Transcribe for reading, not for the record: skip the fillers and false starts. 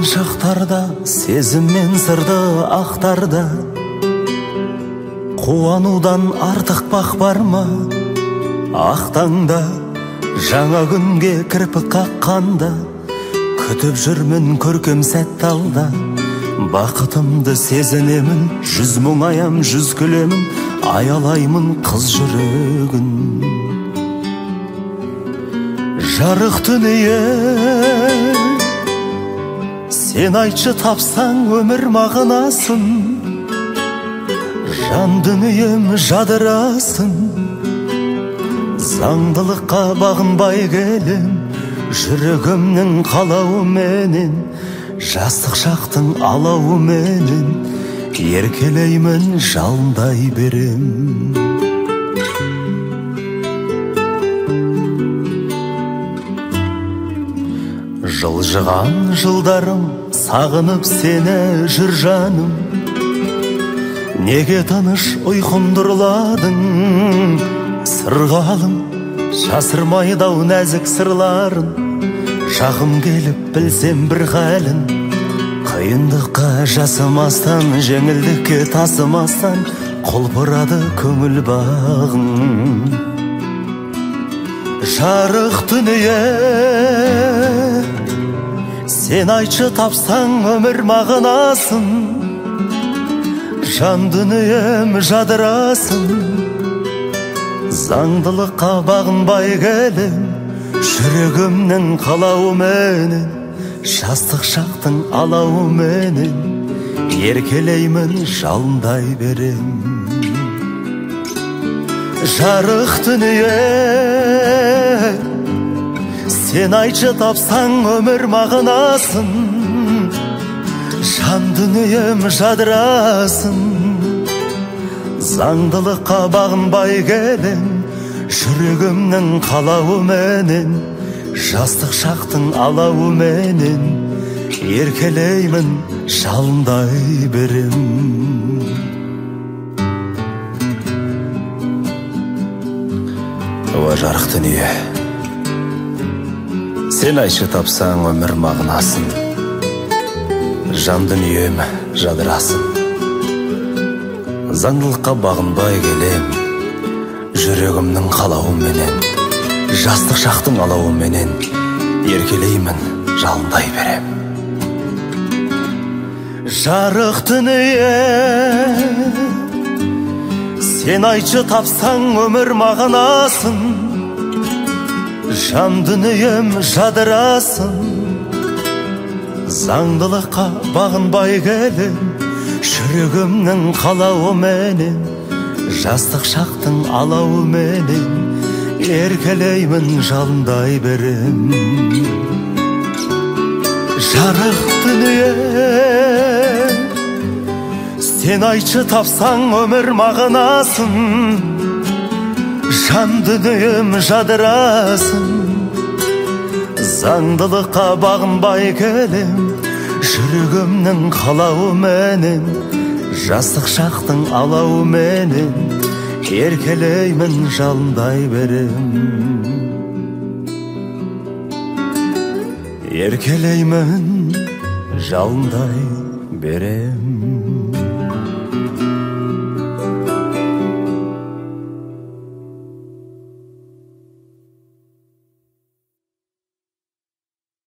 шақтарда сезім мен сырды ақтарда қуанудан артық бақ бар ма? Ақтаңда жаңа күнге кірпік қаққанда күтіп жүрмін көркем сәтті алда. Бақытымды сезінемін, жүз мұңаям, жүз күлемін, аялаймын қыз жүрегін. Жарық дүние, сен айтшы тапсаң өмір мағынасын. Жан дүнием жадырасын, заңдылыққа бағынбай келем, жүрегімнің қалауыменен, жастық шақтың алауыменен, еркелеймін жалындай берем. Жылжыған жылдарым, сағынып сені жүр жаным. Неге тыныш ұйқымды ұрладың? Сырғалым, жасырмайдау нәзік сырларын. Шағым келіп білсем бір халін. Қиындыққа жасымастан, жеңілдікке тасымастан, құлпырады көңіл бағың. Жарық дүние, сен айтшы тапсаң өмір мағынасын. Жан дүнием жадырасын, заңдылыққа бағынбай келем, жүрегімнің қалауыменен, жастық шақтың алауыменен, еркелеймін жалындай берем. Жарық дүние, сен айтшы тапсаң өмір мағынасын. Жан дүнием жадырасын, заңдылыққа бағынбай келем, жүрегімнің қалауыменен, жастық шақтың алауыменен, еркелеймін жалындай берем. О жарық дүние, сен айтшы тапсаң өмір мағынасын. Жан дүнием жадырасын, заңдылыққа бағынбай келем, жүрегімнің қалауыменен, жастық шақтың алауыменен, еркелеймін жалындай берем. Жарық дүние, сен айтшы тапсаң өмір мағынасын. Жан дүнием жадырасын, заңдылыққа бағынбай келем, жүрегімнің қалауыменен, жастық шақтың алауыменен, еркелеймін жалындай берем. Жарық дүние, сен айтшы тапсаң өмір мағынасын. Жан дүнием жадырасын, заңдылыққа бағынбай келем, жүрегімнің қалауыменен, жастық шақтың алауыменен, еркелеймін жалындай берем. Еркелеймін жалындай берем.